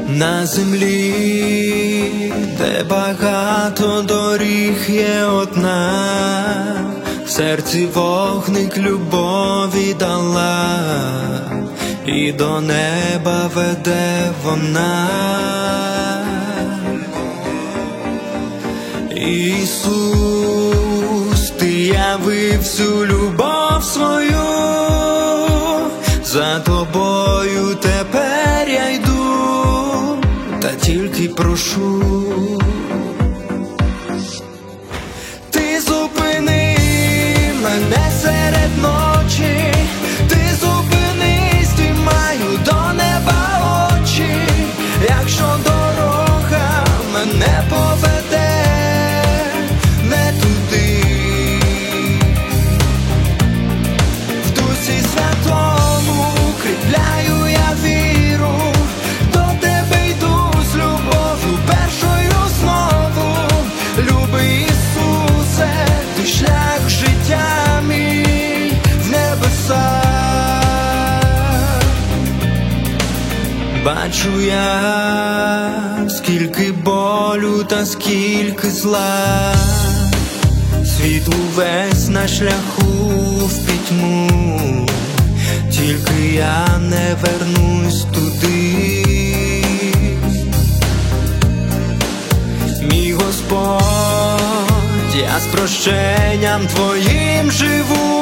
На землі, де багато доріг, є одна, в серці вогник любові дала, і до неба веде вона. Ісус, ти явив всю любов свою, за тобою тепер я йду, та тільки прошу, ти зупини мене серед ночі, ти зупинись, ти маю до неба очі, якщо дорога мене поведе не туди, в Дусі Святому укріпляю я віру, до тебе йду з любов'ю першою знову. Любий Ісусе, ти шлях життя мій в небеса. Бачу я, скільки болю та скільки зла, світ увесь на шляху в пітьму, тільки я не вернусь туди. Мій Господь, я з прощенням Твоїм живу,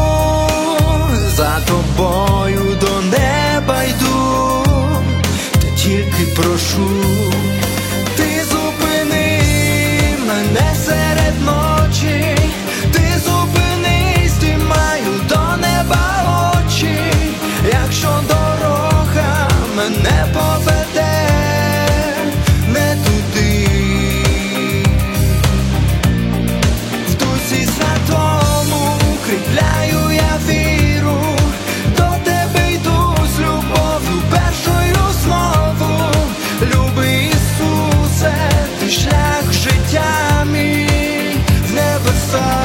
за Тобою до неба йду, та тільки прошу, ти зупини мене серед ночі, ти зупинись, ти маю до неба очі, якщо дорога мене поведе не туди, в Дусі Святому укріпляю я віру, до тебе йду з любов'ю першою знову. Любий Ісусе, ти шлях життя мій в небеса.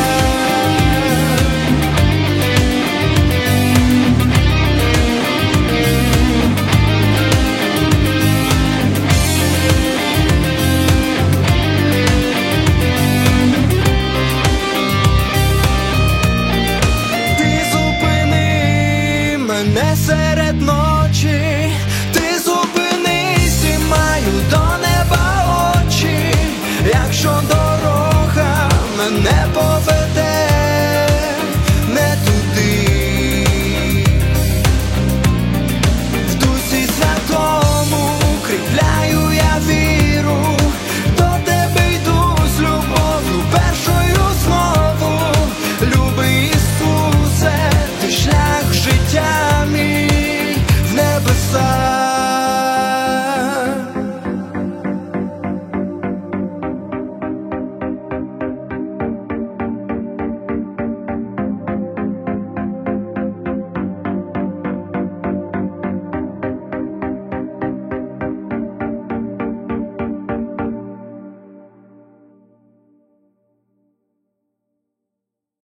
Ти зупини мене серед ночі, ти зупинись, і маю до неба очі, якщо дорога мене поведе